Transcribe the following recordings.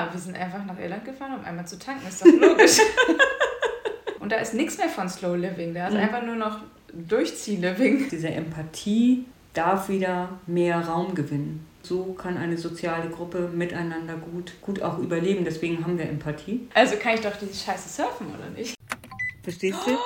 wir sind einfach nach Irland gefahren, um einmal zu tanken, ist doch logisch. Und da ist nichts mehr von Slow Living, da ist einfach nur noch Durchzieh-Living. Diese Empathie darf wieder mehr Raum gewinnen. So kann eine soziale Gruppe miteinander gut auch überleben, deswegen haben wir Empathie. Also kann ich doch diese Scheiße surfen, oder nicht? Verstehst du?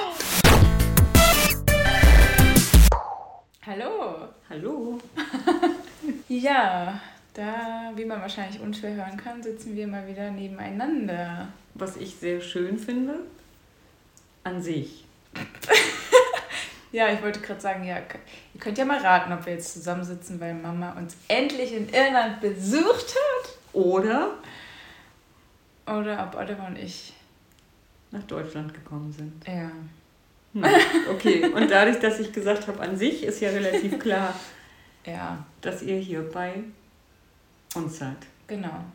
Hallo. Hallo. Ja, da, wie man wahrscheinlich unschwer hören kann, sitzen wir mal wieder nebeneinander. Was ich sehr schön finde, an sich. Ja, ich wollte gerade sagen, ja, ihr könnt ja mal raten, ob wir jetzt zusammensitzen, weil Mama uns endlich in Irland besucht hat. Oder ob Oliver und ich nach Deutschland gekommen sind. Ja. Okay, und dadurch, dass ich gesagt habe, an sich ist ja relativ klar, Ja. dass ihr hier bei uns seid. Genau.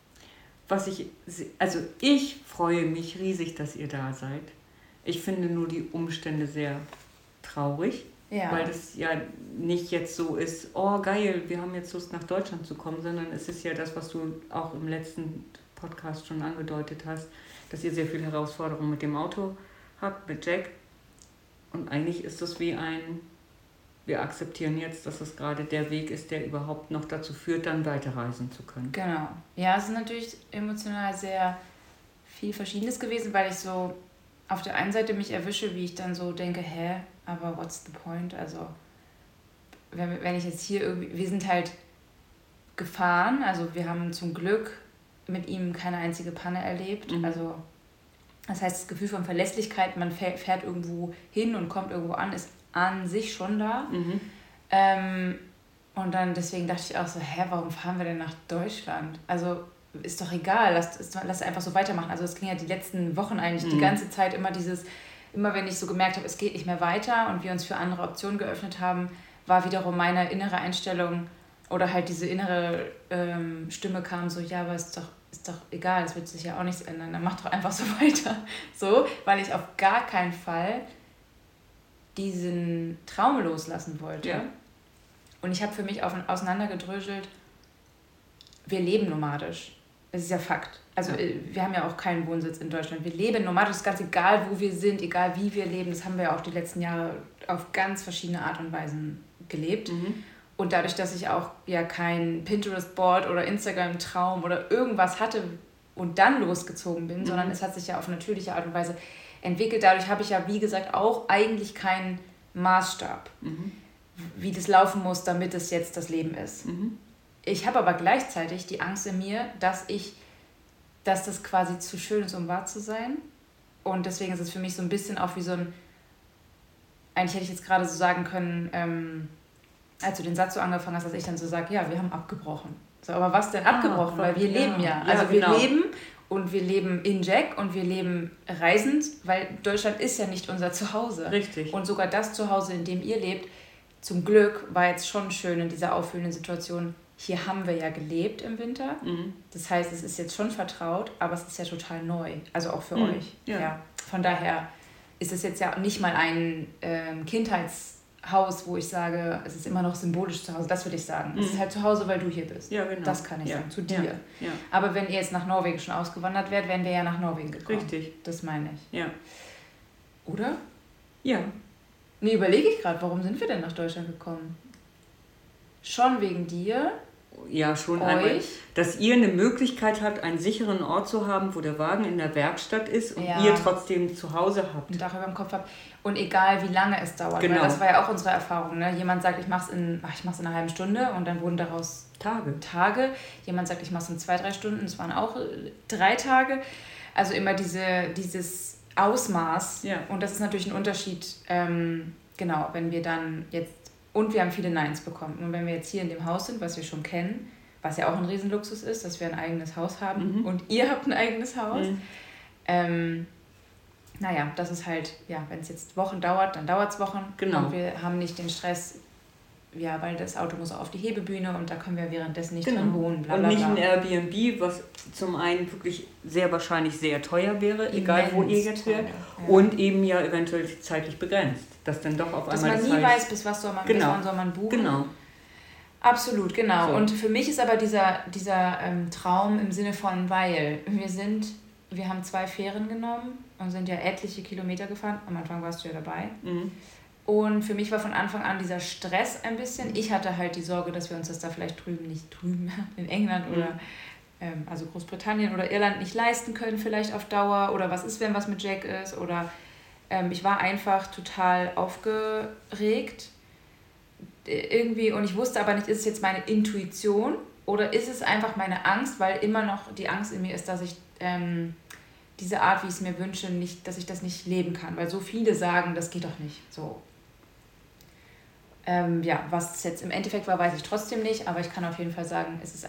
Ich freue mich riesig, dass ihr da seid. Ich finde nur die Umstände sehr traurig, Ja. weil das ja nicht jetzt so ist, oh geil, wir haben jetzt Lust nach Deutschland zu kommen, sondern es ist ja das, was du auch im letzten Podcast schon angedeutet hast, dass ihr sehr viel Herausforderungen mit dem Auto habt, mit Jack. Und eigentlich ist das wie wir akzeptieren jetzt, dass es gerade der Weg ist, der überhaupt noch dazu führt, dann weiterreisen zu können. Genau. Ja, es ist natürlich emotional sehr viel Verschiedenes gewesen, weil ich so auf der einen Seite mich erwische, wie ich dann so denke, aber what's the point? Also, wenn ich jetzt hier irgendwie, wir sind halt gefahren, also wir haben zum Glück mit ihm keine einzige Panne erlebt, also das heißt, das Gefühl von Verlässlichkeit, man fährt irgendwo hin und kommt irgendwo an, ist an sich schon da. Und dann deswegen dachte ich auch so, warum fahren wir denn nach Deutschland? Also ist doch egal, lass einfach so weitermachen. Also es ging ja die letzten Wochen eigentlich die ganze Zeit immer wenn ich so gemerkt habe, es geht nicht mehr weiter und wir uns für andere Optionen geöffnet haben, war wiederum meine innere Einstellung oder halt diese innere Stimme kam so, ja, aber ist doch egal, es wird sich ja auch nichts ändern, dann mach doch einfach so weiter. So, weil ich auf gar keinen Fall diesen Traum loslassen wollte. Ja. Und ich habe für mich auseinandergedröselt, wir leben nomadisch. Das ist ja Fakt. Also wir haben ja auch keinen Wohnsitz in Deutschland. Wir leben nomadisch, ist ganz egal, wo wir sind, egal wie wir leben. Das haben wir ja auch die letzten Jahre auf ganz verschiedene Art und Weisen gelebt. Und dadurch, dass ich auch ja kein Pinterest-Board oder Instagram-Traum oder irgendwas hatte und dann losgezogen bin, sondern es hat sich ja auf natürliche Art und Weise entwickelt. Dadurch habe ich ja, wie gesagt, auch eigentlich keinen Maßstab, wie das laufen muss, damit es jetzt das Leben ist. Ich habe aber gleichzeitig die Angst in mir, dass das quasi zu schön ist, um wahr zu sein. Und deswegen ist es für mich so ein bisschen auch wie so ein, eigentlich hätte ich jetzt gerade so sagen können, als du den Satz so angefangen hast, dass ich dann so sage, ja, wir haben abgebrochen. So, aber was denn abgebrochen? Weil wir leben ja. Also wir leben und wir leben in Jack und wir leben reisend, weil Deutschland ist ja nicht unser Zuhause. Richtig. Und sogar das Zuhause, in dem ihr lebt, zum Glück war jetzt schon schön in dieser auffüllenden Situation. Hier haben wir ja gelebt im Winter. Das heißt, es ist jetzt schon vertraut, aber es ist ja total neu. Also auch für euch. Ja. Von daher ist es jetzt ja nicht mal ein Kindheitshaus, wo ich sage, es ist immer noch symbolisch zu Hause. Das würde ich sagen. Es ist halt zu Hause, weil du hier bist. Ja, genau. Das kann ich sagen, zu dir. Ja. Aber wenn ihr jetzt nach Norwegen schon ausgewandert wärt, wären wir ja nach Norwegen gekommen. Richtig. Das meine ich. Ja. Oder? Ja. Nee, überlege ich gerade, warum sind wir denn nach Deutschland gekommen? Schon wegen dir? Ja, schon einmal, dass ihr eine Möglichkeit habt, einen sicheren Ort zu haben, wo der Wagen in der Werkstatt ist und ihr trotzdem zu Hause habt. Ein Dach über dem Kopf habt. Und egal, wie lange es dauert. Genau. Weil das war ja auch unsere Erfahrung. Ne? Jemand sagt, ich mach's in einer halben Stunde und dann wurden daraus Tage. Jemand sagt, ich mach's in 2-3 Stunden. Es waren auch 3 Tage. Also immer dieses Ausmaß. Ja. Und das ist natürlich ein Unterschied, genau, wenn wir dann jetzt. Und wir haben viele Neins bekommen. Und wenn wir jetzt hier in dem Haus sind, was wir schon kennen, was ja auch ein Riesenluxus ist, dass wir ein eigenes Haus haben und ihr habt ein eigenes Haus. Naja, das ist halt, ja, wenn es jetzt Wochen dauert, dann dauert es Wochen. Genau. Und wir haben nicht den Stress, ja, weil das Auto muss auf die Hebebühne und da können wir währenddessen nicht drin wohnen. Bla, bla, bla. Und nicht ein Airbnb, was zum einen wirklich sehr wahrscheinlich sehr teuer wäre, egal wo ihr jetzt wärt. Ja. Und eben ja eventuell zeitlich begrenzt. Dass dann doch auf einmal dass man nie weiß, bis wann soll man buchen. Genau. Absolut, genau. So. Und für mich ist aber dieser Traum im Sinne von, weil wir haben 2 Fähren genommen und sind ja etliche Kilometer gefahren. Am Anfang warst du ja dabei. Mhm. Und für mich war von Anfang an dieser Stress ein bisschen. Ich hatte halt die Sorge, dass wir uns das da vielleicht drüben in England oder also Großbritannien oder Irland nicht leisten können vielleicht auf Dauer. Oder was ist, wenn was mit Jack ist. Oder ich war einfach total aufgeregt irgendwie und ich wusste aber nicht, ist es jetzt meine Intuition oder ist es einfach meine Angst, weil immer noch die Angst in mir ist, dass ich diese Art, wie ich es mir wünsche, dass ich das nicht leben kann, weil so viele sagen, das geht doch nicht. So. Was es jetzt im Endeffekt war, weiß ich trotzdem nicht, aber ich kann auf jeden Fall sagen, es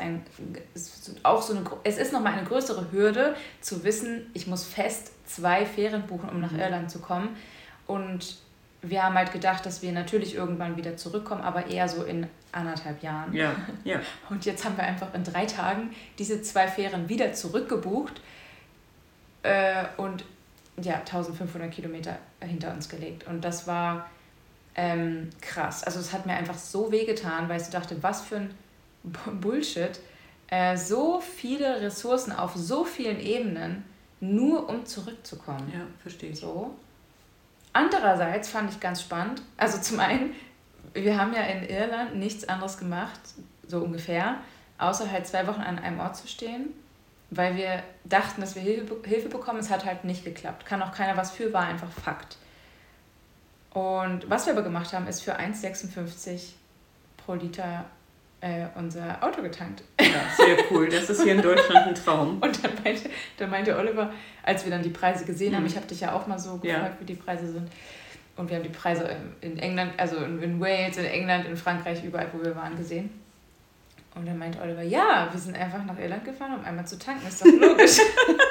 ist nochmal eine größere Hürde zu wissen, ich muss fest 2 Fähren buchen, um nach Irland zu kommen. Und wir haben halt gedacht, dass wir natürlich irgendwann wieder zurückkommen, aber eher so in 1,5 Jahren. Ja. Und jetzt haben wir einfach in 3 Tagen diese 2 Fähren wieder zurückgebucht und 1500 Kilometer hinter uns gelegt. Und das war krass. Also es hat mir einfach so wehgetan, weil ich so dachte, was für ein Bullshit. So viele Ressourcen auf so vielen Ebenen, nur um zurückzukommen. Ja, verstehe ich. So. Andererseits fand ich ganz spannend, also zum einen, wir haben ja in Irland nichts anderes gemacht, so ungefähr, außer halt 2 Wochen an einem Ort zu stehen, weil wir dachten, dass wir Hilfe bekommen. Es hat halt nicht geklappt. Kann auch keiner was für, war einfach Fakt. Und was wir aber gemacht haben, ist für 1,56 pro Liter unser Auto getankt. Ja, sehr cool. Das ist hier in Deutschland ein Traum. Und dann meinte Oliver, als wir dann die Preise gesehen haben, ich habe dich ja auch mal so gefragt, wie die Preise sind. Und wir haben die Preise in England, also in Wales, in England, in Frankreich, überall, wo wir waren, gesehen. Und dann meinte Oliver, ja, wir sind einfach nach Irland gefahren, um einmal zu tanken. Ist doch logisch.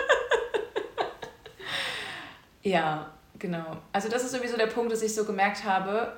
Ja, genau. Also das ist sowieso der Punkt, dass ich so gemerkt habe,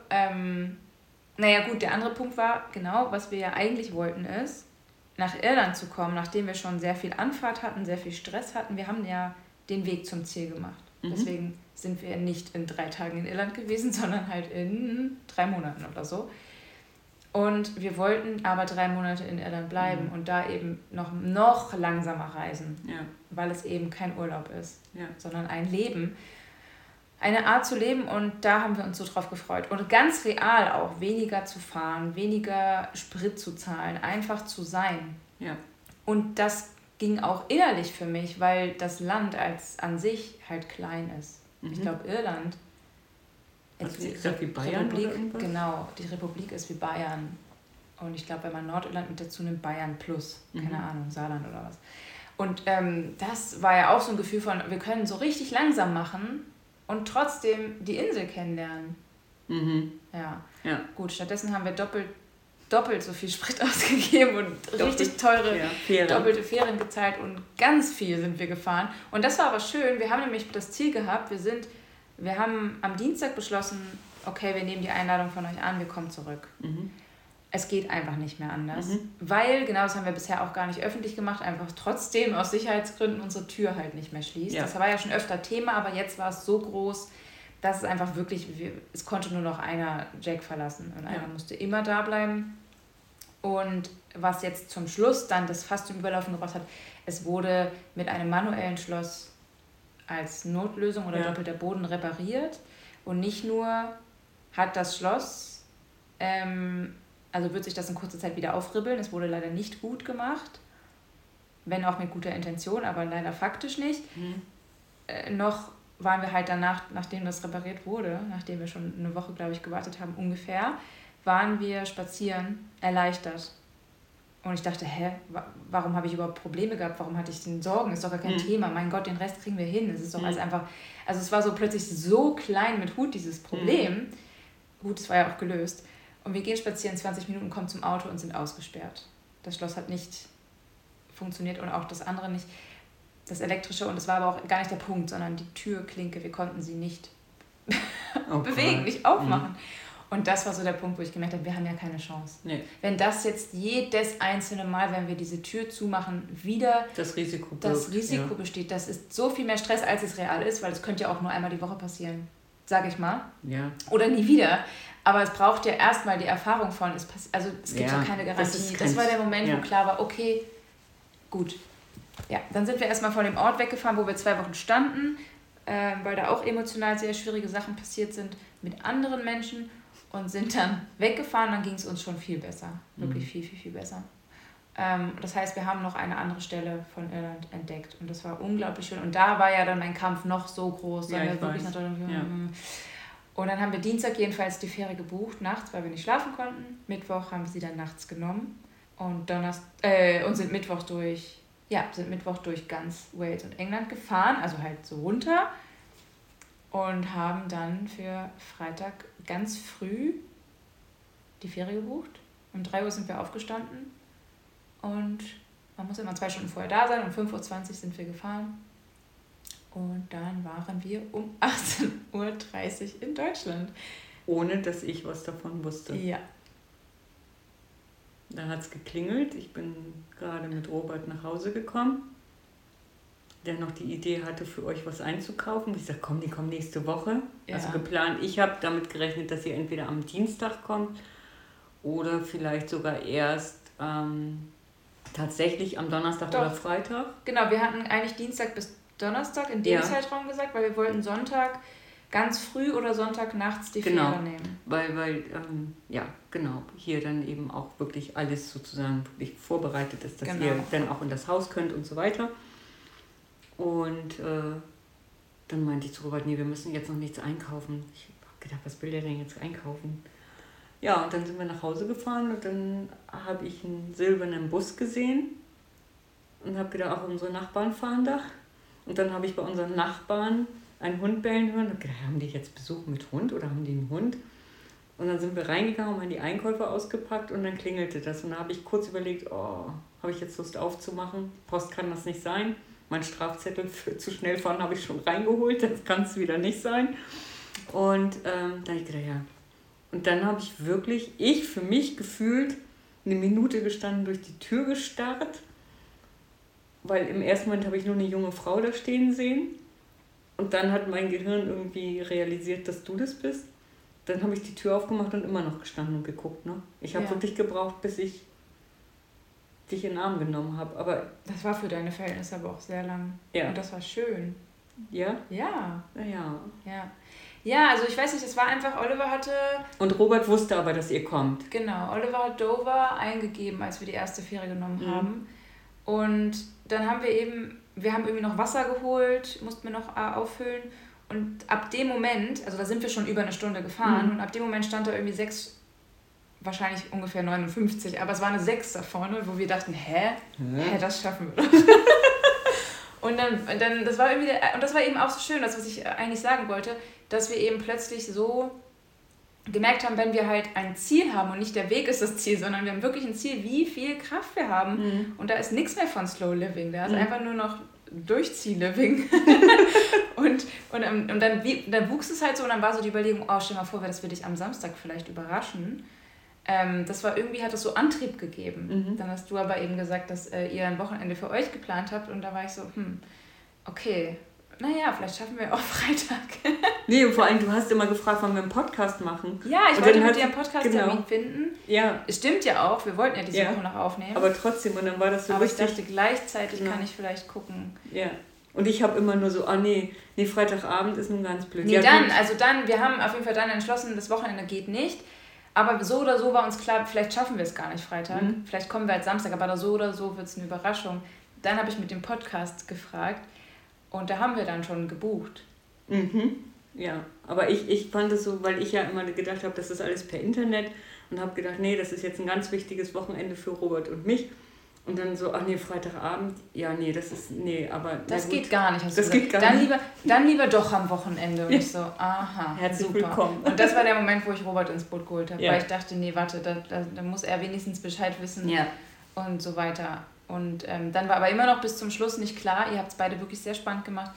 naja gut, der andere Punkt war, genau, was wir ja eigentlich wollten ist, nach Irland zu kommen, nachdem wir schon sehr viel Anfahrt hatten, sehr viel Stress hatten. Wir haben ja den Weg zum Ziel gemacht. Deswegen sind wir nicht in 3 Tagen in Irland gewesen, sondern halt in 3 Monaten oder so. Und wir wollten aber 3 Monate in Irland bleiben und da eben noch langsamer reisen, weil es eben kein Urlaub ist, sondern ein Leben. Eine Art zu leben und da haben wir uns so drauf gefreut. Und ganz real auch, weniger zu fahren, weniger Sprit zu zahlen, einfach zu sein. Ja. Und das ging auch innerlich für mich, weil das Land an sich halt klein ist. Ich glaube, Irland... Hast du gesagt wie Bayern Republik, oder irgendwas? Genau, die Republik ist wie Bayern. Und ich glaube, wenn man Nordirland mit dazu nimmt, Bayern plus. Keine Ahnung, Saarland oder was. Und das war ja auch so ein Gefühl von, wir können so richtig langsam machen und trotzdem die Insel kennenlernen. Ja. Gut, stattdessen haben wir doppelt so viel Sprit ausgegeben und richtig teure doppelte Fähren gezahlt und ganz viel sind wir gefahren. Und das war aber schön. Wir haben nämlich das Ziel gehabt, wir haben am Dienstag beschlossen, okay, wir nehmen die Einladung von euch an, wir kommen zurück. Es geht einfach nicht mehr anders. Weil, genau das haben wir bisher auch gar nicht öffentlich gemacht, einfach trotzdem aus Sicherheitsgründen unsere Tür halt nicht mehr schließt. Ja. Das war ja schon öfter Thema, aber jetzt war es so groß, dass es einfach wirklich, es konnte nur noch einer Jack verlassen und einer musste immer da bleiben. Und was jetzt zum Schluss dann das fast zum Überlaufen gebracht hat, es wurde mit einem manuellen Schloss als Notlösung oder doppelter Boden repariert und nicht nur hat das Schloss, also wird sich das in kurzer Zeit wieder aufribbeln, es wurde leider nicht gut gemacht, wenn auch mit guter Intention, aber leider faktisch nicht. Noch waren wir halt danach, nachdem das repariert wurde, nachdem wir schon eine Woche, glaube ich, gewartet haben ungefähr, waren wir spazieren, erleichtert. Und ich dachte, warum habe ich überhaupt Probleme gehabt? Warum hatte ich denn Sorgen? Ist doch gar kein Thema. Mein Gott, den Rest kriegen wir hin. Es ist doch einfach, also es war so plötzlich so klein mit Hut, dieses Problem. Gut, es war ja auch gelöst. Und wir gehen spazieren, 20 Minuten, kommen zum Auto und sind ausgesperrt. Das Schloss hat nicht funktioniert und auch das andere nicht. Das elektrische, und das war aber auch gar nicht der Punkt, sondern die Türklinke, wir konnten sie nicht bewegen, nicht aufmachen. Und das war so der Punkt, wo ich gemerkt habe, wir haben ja keine Chance. Nee. Wenn das jetzt jedes einzelne Mal, wenn wir diese Tür zumachen, wieder das Risiko besteht, das ist so viel mehr Stress, als es real ist, weil es könnte ja auch nur einmal die Woche passieren. sage ich mal. Ja. Oder nie wieder. Aber es braucht ja erstmal die Erfahrung von, es gibt ja keine Garantie. Das war der Moment, wo klar war, okay, gut. Ja, dann sind wir erstmal von dem Ort weggefahren, wo wir 2 Wochen standen, weil da auch emotional sehr schwierige Sachen passiert sind mit anderen Menschen und sind dann weggefahren, dann ging es uns schon viel besser. Wirklich viel, viel, viel besser. Das heißt, wir haben noch eine andere Stelle von Irland entdeckt und das war unglaublich schön. Und da war ja dann mein Kampf noch so groß. Ja, ich wirklich nach Und dann haben wir Dienstag jedenfalls die Fähre gebucht, nachts, weil wir nicht schlafen konnten. Mittwoch haben wir sie dann nachts genommen und sind Mittwoch durch ganz Wales und England gefahren, also halt so runter und haben dann für Freitag ganz früh die Fähre gebucht. Um 3 Uhr sind wir aufgestanden und man muss immer 2 Stunden vorher da sein. Um 5.20 Uhr sind wir gefahren. Und dann waren wir um 18.30 Uhr in Deutschland. Ohne, dass ich was davon wusste. Ja. Da hat es geklingelt. Ich bin gerade mit Robert nach Hause gekommen, der noch die Idee hatte, für euch was einzukaufen. Ich sagte, die kommen nächste Woche. Ja. Also geplant. Ich habe damit gerechnet, dass ihr entweder am Dienstag kommt oder vielleicht sogar erst tatsächlich am Donnerstag oder Freitag. Genau, wir hatten eigentlich Dienstag bis Donnerstag in dem Zeitraum gesagt, weil wir wollten Sonntag ganz früh oder Sonntag nachts die Fähre nehmen. Weil hier dann eben auch wirklich alles sozusagen wirklich vorbereitet ist, dass ihr dann auch in das Haus könnt und so weiter. Und dann meinte ich zu Robert, wir müssen jetzt noch nichts einkaufen. Ich habe gedacht, was will der denn jetzt einkaufen? Ja, und dann sind wir nach Hause gefahren und dann habe ich einen silbernen Bus gesehen und habe gedacht, auch unsere Nachbarn fahren da. Und dann habe ich bei unseren Nachbarn einen Hund bellen hören und habe gedacht, haben die jetzt Besuch mit Hund oder haben die einen Hund? Und dann sind wir reingegangen und haben die Einkäufe ausgepackt und dann klingelte das. Und da habe ich kurz überlegt, habe ich jetzt Lust aufzumachen? Post kann das nicht sein. Mein Strafzettel für zu schnell fahren habe ich schon reingeholt, das kann es wieder nicht sein. Und dann habe ich gedacht, ja. Und dann habe ich wirklich, für mich gefühlt, 1 Minute gestanden, durch die Tür gestarrt. Weil im ersten Moment habe ich nur eine junge Frau da stehen sehen. Und dann hat mein Gehirn irgendwie realisiert, dass du das bist. Dann habe ich die Tür aufgemacht und immer noch gestanden und geguckt. Ne? Ich habe wirklich gebraucht, bis ich dich in den Arm genommen habe. Aber das war für deine Verhältnisse aber auch sehr lang. Ja. Und das war schön. Ja? Ja. Ja. Ja, also ich weiß nicht, es war einfach, Oliver hatte... Und Robert wusste aber, dass ihr kommt. Genau, Oliver hat Dover eingegeben, als wir die erste Fähre genommen haben. Und dann haben wir irgendwie noch Wasser geholt, mussten wir noch auffüllen. Und ab dem Moment, also da sind wir schon über 1 Stunde gefahren, und ab dem Moment stand da irgendwie 6, wahrscheinlich ungefähr 59, aber es war eine 6 da vorne, wo wir dachten, das schaffen wir doch. Und dann das war irgendwie, und das war eben auch so schön, das, was ich eigentlich sagen wollte, dass wir eben plötzlich so gemerkt haben, wenn wir halt ein Ziel haben und nicht der Weg ist das Ziel, sondern wir haben wirklich ein Ziel, wie viel Kraft wir haben. Und da ist nichts mehr von Slow Living, da ist einfach nur noch Durchzieh-Living. und dann wuchs es halt so und dann war so die Überlegung, stell mal vor, das würde ich am Samstag vielleicht überraschen. Das war irgendwie, hat es so Antrieb gegeben. Dann hast du aber eben gesagt, dass ihr ein Wochenende für euch geplant habt und da war ich so, okay, naja, vielleicht schaffen wir auch Freitag. Nee, vor allem, du hast immer gefragt, wann wir einen Podcast machen. Ja, ich wollte mit dir einen Podcast-Termin finden. Ja. Es stimmt ja auch, wir wollten ja diese Woche noch aufnehmen. Aber trotzdem, und dann war das so aber richtig. Aber ich dachte, gleichzeitig kann ich vielleicht gucken. Ja. Und ich habe immer nur so, nee, Freitagabend ist nun ganz blöd. Nee, wir haben auf jeden Fall dann entschlossen, das Wochenende geht nicht. Aber so oder so war uns klar, vielleicht schaffen wir es gar nicht Freitag. Vielleicht kommen wir halt Samstag, aber so oder so wird es eine Überraschung. Dann habe ich mit dem Podcast gefragt und da haben wir dann schon gebucht. Ja, aber ich fand es so, weil ich ja immer gedacht habe, das ist alles per Internet und habe gedacht, nee, das ist jetzt ein ganz wichtiges Wochenende für Robert und mich. Und dann so, Freitagabend, aber... Das geht gar nicht. Das geht gar nicht. Dann lieber doch am Wochenende. Und ich so, aha, herzlich super. Willkommen. Und das war der Moment, wo ich Robert ins Boot geholt habe, Ja. weil ich dachte, nee, warte, da muss er wenigstens Bescheid wissen und so weiter. Und dann war aber immer noch bis zum Schluss nicht klar, ihr habt es beide wirklich sehr spannend gemacht,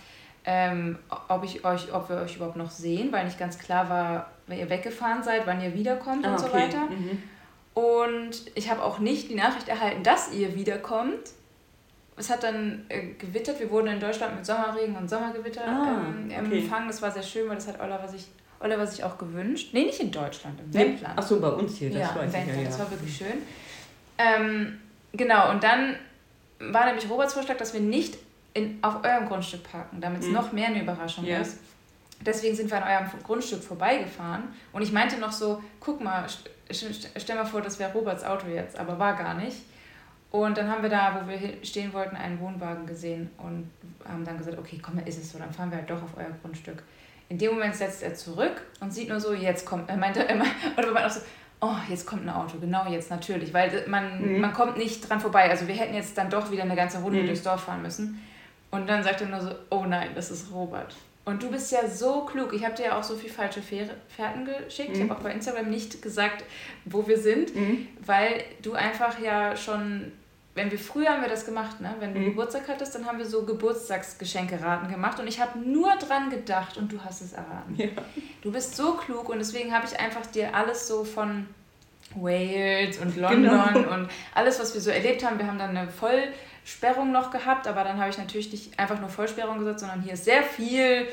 ob wir euch überhaupt noch sehen, weil nicht ganz klar war, wenn ihr weggefahren seid, wann ihr wiederkommt und so weiter. Und ich habe auch nicht die Nachricht erhalten, dass ihr wiederkommt. Es hat dann gewittert. Wir wurden in Deutschland mit Sommerregen und Sommergewitter empfangen. Das war sehr schön, weil das hat Oliver sich Oliver sich auch gewünscht. Nee, nicht in Deutschland, im Wendland. Ach so, bei uns hier, das weiß ich ja. Das war wirklich schön. Genau, und dann war nämlich Roberts Vorschlag, dass wir nicht auf eurem Grundstück parken, damit es noch mehr eine Überraschung ist. Deswegen sind wir an eurem Grundstück vorbeigefahren und ich meinte noch so, guck mal, stell mal vor, das wäre Roberts Auto jetzt, aber war gar nicht. Und dann haben wir da, wo wir stehen wollten, einen Wohnwagen gesehen und haben dann gesagt, okay, komm, ist es so, dann fahren wir halt doch auf euer Grundstück. In dem Moment setzt er zurück und sieht nur so, jetzt kommt, oder wir meinten auch so, oh, jetzt kommt ein Auto, genau jetzt, natürlich, weil man kommt nicht dran vorbei. Also wir hätten jetzt dann doch wieder eine ganze Runde durchs Dorf fahren müssen. Und dann sagt er nur so, oh nein, das ist Robert. Und du bist ja so klug. Ich habe dir ja auch so viel falsche Fährten geschickt. Ich habe auch bei Instagram nicht gesagt, wo wir sind, weil du einfach ja schon, früher haben wir das gemacht, ne? Wenn du Geburtstag hattest, dann haben wir so Geburtstagsgeschenkeraten gemacht und ich habe nur dran gedacht und du hast es erraten. Ja. Du bist so klug und deswegen habe ich einfach dir alles so von Wales und London und alles, was wir so erlebt haben. Wir haben dann eine Vollsperrung noch gehabt, aber dann habe ich natürlich nicht einfach nur Vollsperrung gesagt, sondern hier ist sehr viel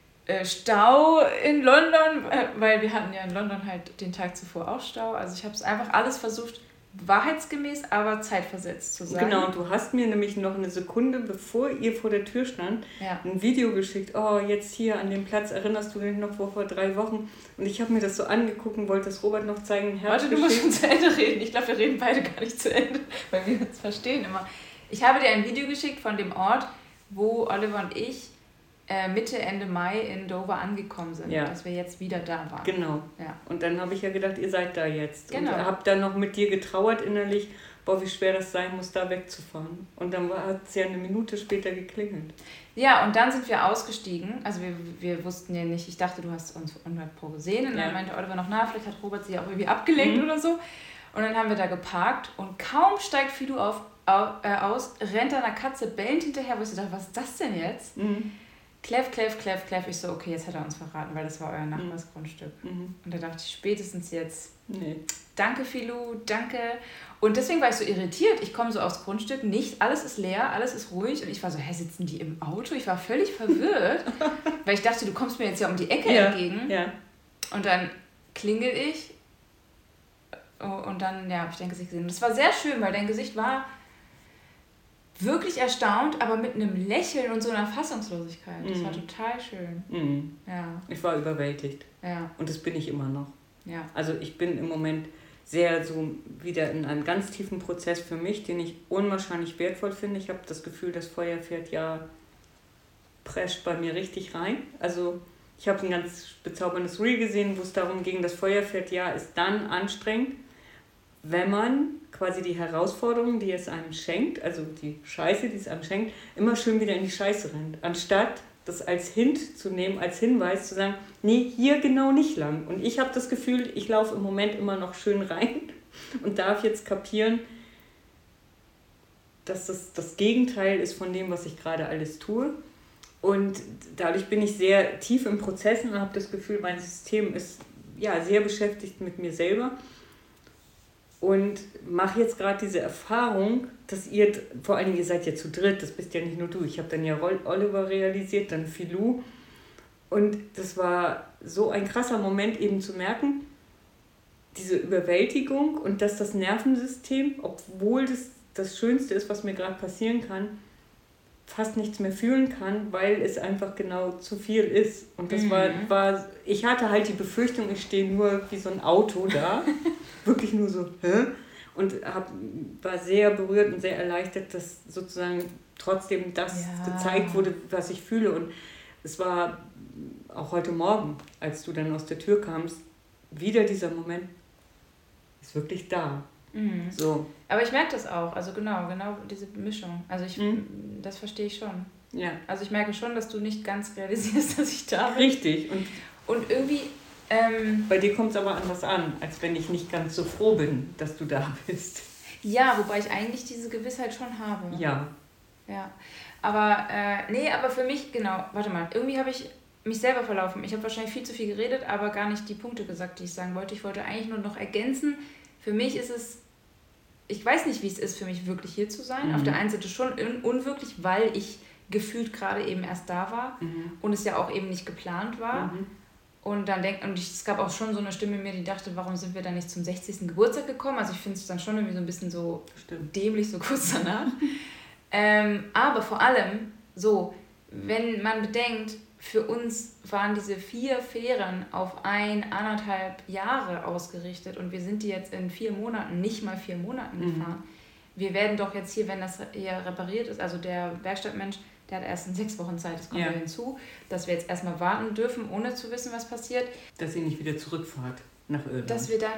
Stau in London, weil wir hatten ja in London halt den Tag zuvor auch Stau. Also ich habe es einfach alles versucht, wahrheitsgemäß, aber zeitversetzt zu sagen. Genau, und du hast mir nämlich noch eine Sekunde, bevor ihr vor der Tür stand, ein Video geschickt. Oh, jetzt hier an dem Platz, erinnerst du dich noch vor 3 Wochen? Und ich habe mir das so angeguckt und wollte das Robert noch zeigen. Warte, du musst schon zu Ende reden. Ich glaube, wir reden beide gar nicht zu Ende, weil wir uns verstehen immer. Ich habe dir ein Video geschickt von dem Ort, wo Oliver und ich Mitte, Ende Mai in Dover angekommen sind, dass wir jetzt wieder da waren. Genau. Ja. Und dann habe ich ja gedacht, ihr seid da jetzt. Genau. Und habe dann noch mit dir getrauert innerlich, boah, wie schwer das sein muss, da wegzufahren. Und dann hat es ja eine Minute später geklingelt. Ja, und dann sind wir ausgestiegen. Also wir wussten ja nicht, ich dachte, du hast uns 100% gesehen. Und dann meinte Oliver noch, vielleicht hat Robert sich auch irgendwie abgelenkt oder so. Und dann haben wir da geparkt und kaum steigt Fido aus, rennt da einer Katze bellend hinterher, wo ich so dachte, was ist das denn jetzt? Kläff. Ich so, okay, jetzt hat er uns verraten, weil das war euer Nachbarsgrundstück. Und da dachte ich, spätestens jetzt. Nee. Danke, Filou, danke. Und deswegen war ich so irritiert. Ich komme so aufs Grundstück, alles ist leer, alles ist ruhig. Und ich war so, sitzen die im Auto? Ich war völlig verwirrt, weil ich dachte, du kommst mir jetzt ja um die Ecke entgegen. Ja. Und dann klingel ich und dann, habe ich dein Gesicht gesehen. Und das war sehr schön, weil dein Gesicht war wirklich erstaunt, aber mit einem Lächeln und so einer Fassungslosigkeit. Das war total schön. Ja. Ich war überwältigt. Ja. Und das bin ich immer noch. Ja. Also ich bin im Moment sehr so wieder in einem ganz tiefen Prozess für mich, den ich unwahrscheinlich wertvoll finde. Ich habe das Gefühl, das Feuerpferd prescht bei mir richtig rein. Also ich habe ein ganz bezauberndes Reel gesehen, wo es darum ging, das Feuerpferd ist dann anstrengend, wenn man quasi die Herausforderungen, die es einem schenkt, also die Scheiße, die es einem schenkt, immer schön wieder in die Scheiße rennt. Anstatt das als Hint zu nehmen, als Hinweis zu sagen, nee, hier genau nicht lang. Und ich habe das Gefühl, ich laufe im Moment immer noch schön rein und darf jetzt kapieren, dass das Gegenteil ist von dem, was ich gerade alles tue. Und dadurch bin ich sehr tief im Prozess und habe das Gefühl, mein System ist sehr beschäftigt mit mir selber. Und mache jetzt gerade diese Erfahrung, dass ihr, vor allen Dingen ihr seid ja zu dritt, das bist ja nicht nur du, ich habe dann ja Oliver realisiert, dann Filou. Und das war so ein krasser Moment eben zu merken, diese Überwältigung und dass das Nervensystem, obwohl das Schönste ist, was mir gerade passieren kann, fast nichts mehr fühlen kann, weil es einfach genau zu viel ist. Und das war ich hatte halt die Befürchtung, ich stehe nur wie so ein Auto da, wirklich nur so, und war sehr berührt und sehr erleichtert, dass sozusagen trotzdem das gezeigt wurde, was ich fühle. Und es war auch heute Morgen, als du dann aus der Tür kamst, wieder dieser Moment, ist wirklich da. So. Aber ich merke das auch, also genau diese Mischung. Also das verstehe ich schon. Ja. Also ich merke schon, dass du nicht ganz realisierst, dass ich da bin. Richtig. Und irgendwie... bei dir kommt es aber anders an, als wenn ich nicht ganz so froh bin, dass du da bist. Ja, wobei ich eigentlich diese Gewissheit schon habe. Ja. Ja. Aber, aber für mich, warte mal, irgendwie habe ich mich selber verlaufen. Ich habe wahrscheinlich viel zu viel geredet, aber gar nicht die Punkte gesagt, die ich sagen wollte. Ich wollte eigentlich nur noch ergänzen. Für mich ist es, ich weiß nicht, wie es ist, für mich wirklich hier zu sein. Auf der einen Seite schon unwirklich, weil ich gefühlt gerade eben erst da war und es ja auch eben nicht geplant war. Und es gab auch schon so eine Stimme in mir, die dachte, warum sind wir dann nicht zum 60. Geburtstag gekommen? Also ich finde es dann schon irgendwie so ein bisschen so dämlich, so kurz danach. Aber vor allem so, wenn man bedenkt, für uns waren diese 4 Fähren auf 1,5 Jahre ausgerichtet und wir sind die jetzt in 4 Monaten, nicht mal 4 Monaten gefahren. Wir werden doch jetzt hier, wenn das hier repariert ist, also der Werkstattmensch, der hat erst in 6 Wochen Zeit, das kommt ja hinzu, dass wir jetzt erstmal warten dürfen, ohne zu wissen, was passiert. Dass ihr nicht wieder zurückfahrt nach Irland. Dass wir dann,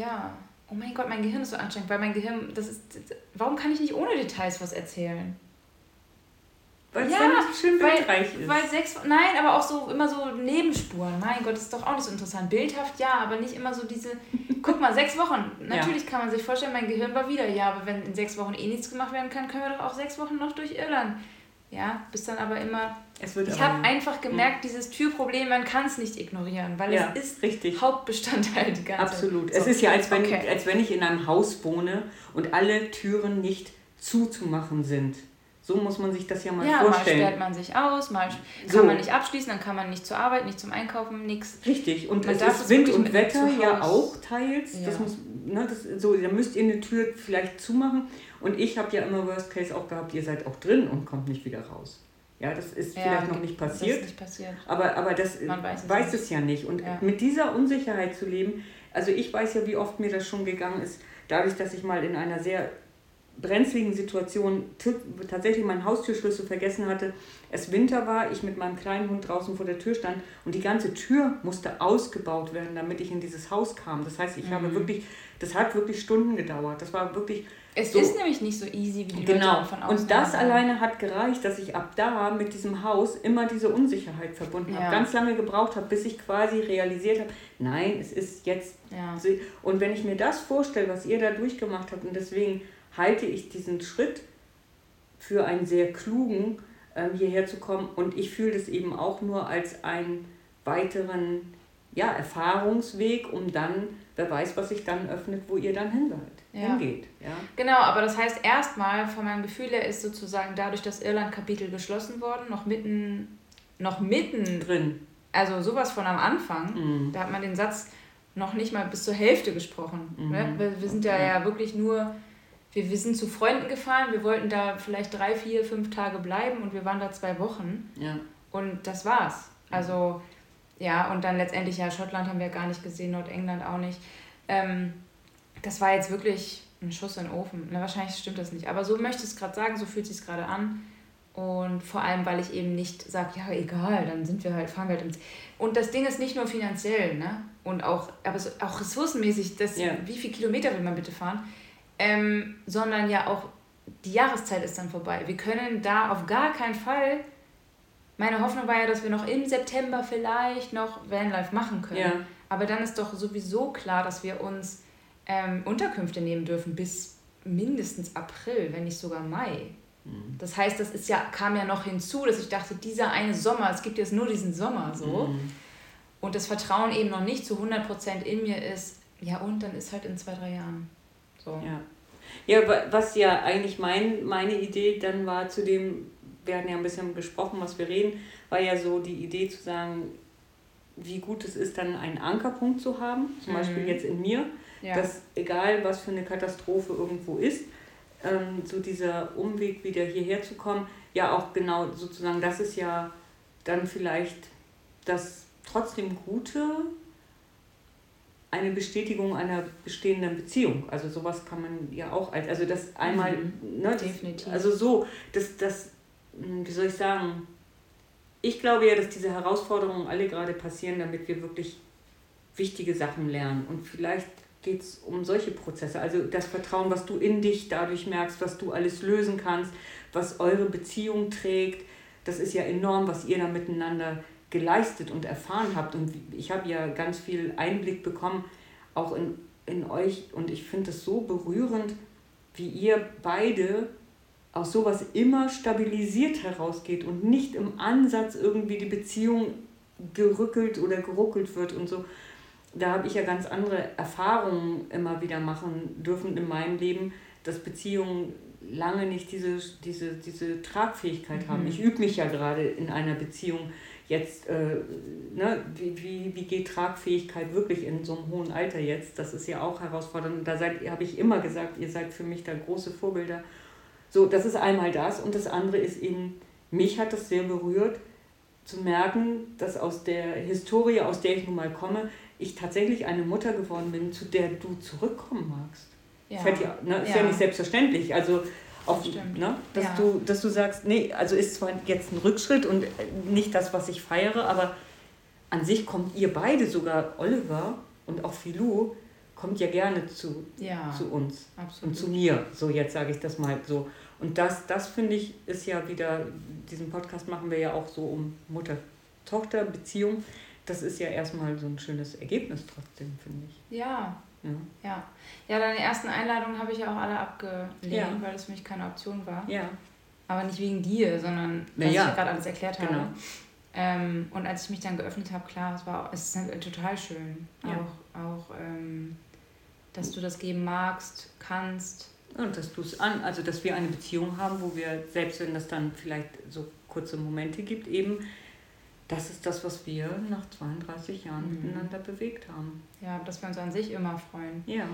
oh mein Gott, mein Gehirn ist so anstrengend, weil mein Gehirn, warum kann ich nicht ohne Details was erzählen? Weil es dann nicht schön bildreich ist. Nein, aber auch so immer so Nebenspuren. Mein Gott, das ist doch auch nicht so interessant. Bildhaft, ja, aber nicht immer so diese... Guck mal, 6 Wochen. Natürlich kann man sich vorstellen, mein Gehirn war wieder. Ja, aber wenn in 6 Wochen nichts gemacht werden kann, können wir doch auch 6 Wochen noch durch Irland. Ja, bis dann aber immer... Ich habe einfach gemerkt, dieses Türproblem, man kann es nicht ignorieren, weil es ist richtig. Hauptbestandteil die ganze Zeit. Absolut. So. Es ist ja, als wenn ich in einem Haus wohne und alle Türen nicht zuzumachen sind. So muss man sich das ja mal vorstellen. Mal sperrt man sich aus, mal kann man nicht abschließen, dann kann man nicht zur Arbeit, nicht zum Einkaufen, nichts. Richtig, und es ist Wind und Wetter ja auch teils. Ja. Das muss, da müsst ihr eine Tür vielleicht zumachen. Und ich habe ja immer Worst Case auch gehabt, ihr seid auch drin und kommt nicht wieder raus. Ja, das ist vielleicht noch nicht passiert. Das ist nicht passiert. Aber das man weiß es ja nicht. Und mit dieser Unsicherheit zu leben, also ich weiß ja, wie oft mir das schon gegangen ist, dadurch, dass ich mal in einer sehr brenzligen Situation tatsächlich meinen Haustürschlüssel vergessen hatte, es Winter war, ich mit meinem kleinen Hund draußen vor der Tür stand und die ganze Tür musste ausgebaut werden, damit ich in dieses Haus kam. Das heißt, das hat wirklich Stunden gedauert. Das war wirklich... Es ist nämlich nicht so easy, wie die Leute von außen und das alleine hat gereicht, dass ich ab da mit diesem Haus immer diese Unsicherheit verbunden habe. Ganz lange gebraucht habe, bis ich quasi realisiert habe, nein, es ist jetzt... Und wenn ich mir das vorstelle, was ihr da durchgemacht habt, und deswegen halte ich diesen Schritt für einen sehr klugen, hierher zu kommen. Und ich fühle das eben auch nur als einen weiteren Erfahrungsweg, um dann, wer weiß, was sich dann öffnet, wo ihr dann hingeht. Ja. Genau, aber das heißt erstmal, von meinem Gefühl her ist sozusagen dadurch das Irland-Kapitel geschlossen worden, noch mitten drin. Also sowas von am Anfang. Da hat man den Satz noch nicht mal bis zur Hälfte gesprochen. Ne? Wir sind ja wirklich nur... Wir sind zu Freunden gefahren, wir wollten da vielleicht 3, 4, 5 Tage bleiben und wir waren da 2 Wochen. Ja. Und das war's. Also, und dann letztendlich, Schottland haben wir gar nicht gesehen, Nordengland auch nicht. Das war jetzt wirklich ein Schuss in den Ofen. Na, wahrscheinlich stimmt das nicht, aber so möchte ich es gerade sagen, so fühlt es sich gerade an. Und vor allem, weil ich eben nicht sage, ja, egal, dann fahren wir halt Und das Ding ist nicht nur finanziell, ne? Und auch ressourcenmäßig, wie viele Kilometer will man bitte fahren? Sondern ja auch die Jahreszeit ist dann vorbei. Wir können da auf gar keinen Fall, meine Hoffnung war ja, dass wir noch im September vielleicht noch Vanlife machen können. Ja. Aber dann ist doch sowieso klar, dass wir uns Unterkünfte nehmen dürfen bis mindestens April, wenn nicht sogar Mai. Das heißt, kam ja noch hinzu, dass ich dachte, dieser eine Sommer, es gibt jetzt nur diesen Sommer so. Und das Vertrauen eben noch nicht zu 100% in mir ist, und dann ist halt in 2, 3 Jahren. So. Ja, was ja eigentlich meine Idee dann war, wir hatten ja ein bisschen gesprochen, was wir reden, war ja so die Idee zu sagen, wie gut es ist, dann einen Ankerpunkt zu haben, zum Beispiel jetzt in mir, dass egal was für eine Katastrophe irgendwo ist, so dieser Umweg wieder hierher zu kommen, ja auch genau sozusagen, das ist ja dann vielleicht das trotzdem Gute, eine Bestätigung einer bestehenden Beziehung. Also sowas kann man ja auch also das einmal, definitiv. Wie soll ich sagen, ich glaube ja, dass diese Herausforderungen alle gerade passieren, damit wir wirklich wichtige Sachen lernen. Und vielleicht geht es um solche Prozesse, also das Vertrauen, was du in dich dadurch merkst, was du alles lösen kannst, was eure Beziehung trägt, das ist ja enorm, was ihr da miteinander geleistet und erfahren habt. Und ich habe ja ganz viel Einblick bekommen, auch in euch. Und ich finde es so berührend, wie ihr beide aus sowas immer stabilisiert herausgeht und nicht im Ansatz irgendwie die Beziehung gerückelt oder geruckelt wird und so. Da habe ich ja ganz andere Erfahrungen immer wieder machen dürfen in meinem Leben, dass Beziehungen lange nicht diese Tragfähigkeit haben. Ich übe mich ja gerade in einer Beziehung jetzt, wie geht Tragfähigkeit wirklich in so einem hohen Alter jetzt? Das ist ja auch herausfordernd. Und da habe ich immer gesagt, ihr seid für mich da große Vorbilder. So, das ist einmal das. Und das andere ist eben, mich hat das sehr berührt, zu merken, dass aus der Historie, aus der ich nun mal komme, ich tatsächlich eine Mutter geworden bin, zu der du zurückkommen magst. Ja. Ist ja nicht selbstverständlich. Also auch, dass du sagst, nee, also ist zwar jetzt ein Rückschritt und nicht das, was ich feiere, aber an sich kommt ihr beide, sogar Oliver und auch Filou, kommt ja gerne zu uns. Absolut. Und zu mir. So, jetzt sage ich das mal so. Und das finde ich, ist ja wieder, diesen Podcast machen wir ja auch so um Mutter-Tochter-Beziehung. Das ist ja erstmal so ein schönes Ergebnis trotzdem, finde ich. Ja, deine ersten Einladungen habe ich ja auch alle abgelehnt, weil das für mich keine Option war. Ja. Aber nicht wegen dir, sondern was ich ja gerade alles erklärt habe. Genau. Und als ich mich dann geöffnet habe, klar, es ist total schön. Ja. Auch dass du das geben magst, kannst. Und dass dass wir eine Beziehung haben, wo wir, selbst wenn das dann vielleicht so kurze Momente gibt, eben, das ist das, was wir nach 32 Jahren miteinander bewegt haben. Ja, dass wir uns an sich immer freuen. Ja.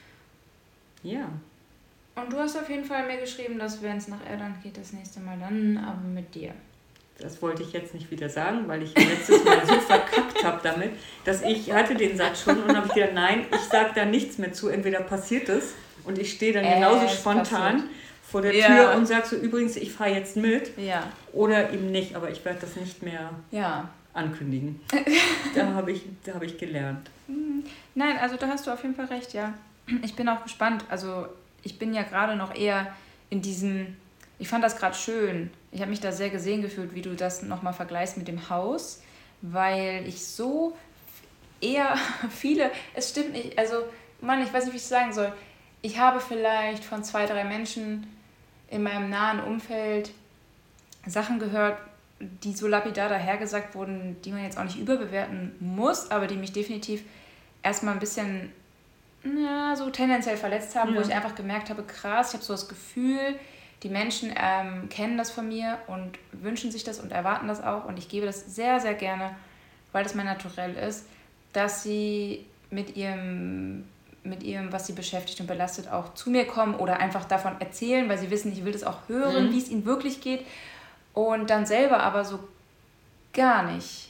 Ja. Und du hast auf jeden Fall mir geschrieben, dass wenn es nach Irland geht, das nächste Mal dann aber mit dir. Das wollte ich jetzt nicht wieder sagen, weil ich letztes Mal so verkackt habe damit, dass ich hatte den Satz schon und habe ich gedacht, nein, ich sage da nichts mehr zu, entweder passiert es und ich stehe dann genauso spontan vor der Tür und sage so, übrigens, ich fahre jetzt mit oder eben nicht, aber ich werde das nicht mehr ankündigen. Da habe ich gelernt. Nein, also da hast du auf jeden Fall recht, ja. Ich bin auch gespannt, also ich bin ja gerade noch eher in diesem, ich fand das gerade schön, ich habe mich da sehr gesehen gefühlt, wie du das nochmal vergleichst mit dem Haus, weil ich so eher es stimmt nicht, also Mann, ich weiß nicht, wie ich es sagen soll, ich habe vielleicht von 2, 3 Menschen in meinem nahen Umfeld Sachen gehört, die so lapidar dahergesagt wurden, die man jetzt auch nicht überbewerten muss, aber die mich definitiv erstmal ein bisschen so tendenziell verletzt haben, wo ich einfach gemerkt habe, krass, ich habe so das Gefühl, die Menschen kennen das von mir und wünschen sich das und erwarten das auch und ich gebe das sehr, sehr gerne, weil das mein Naturell ist, dass sie mit ihrem, was sie beschäftigt und belastet, auch zu mir kommen oder einfach davon erzählen, weil sie wissen, ich will das auch hören, wie es ihnen wirklich geht und dann selber aber so gar nicht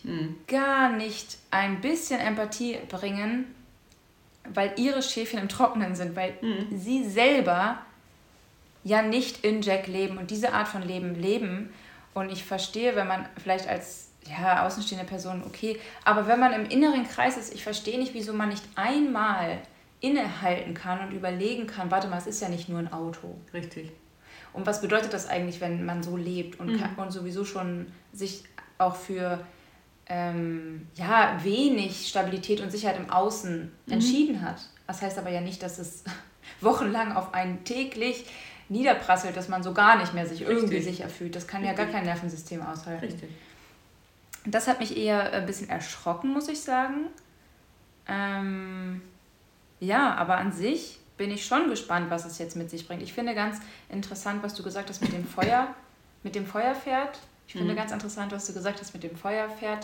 ein bisschen Empathie bringen, weil ihre Schäfchen im Trockenen sind, weil sie selber ja nicht in Jack leben und diese Art von leben. Und ich verstehe, wenn man vielleicht als außenstehende Person, okay, aber wenn man im inneren Kreis ist, ich verstehe nicht, wieso man nicht einmal innehalten kann und überlegen kann, warte mal, es ist ja nicht nur ein Auto. Richtig. Und was bedeutet das eigentlich, wenn man so lebt und sowieso schon sich auch für wenig Stabilität und Sicherheit im Außen entschieden hat. Das heißt aber ja nicht, dass es wochenlang auf einen täglich niederprasselt, dass man so gar nicht mehr sich irgendwie sicher fühlt. Das kann ja gar kein Nervensystem aushalten. Richtig. Das hat mich eher ein bisschen erschrocken, muss ich sagen. Aber an sich bin ich schon gespannt, was es jetzt mit sich bringt. Ich finde ganz interessant, was du gesagt hast mit dem Feuerpferd. Ich finde ganz interessant, was du gesagt hast mit dem Feuerpferd,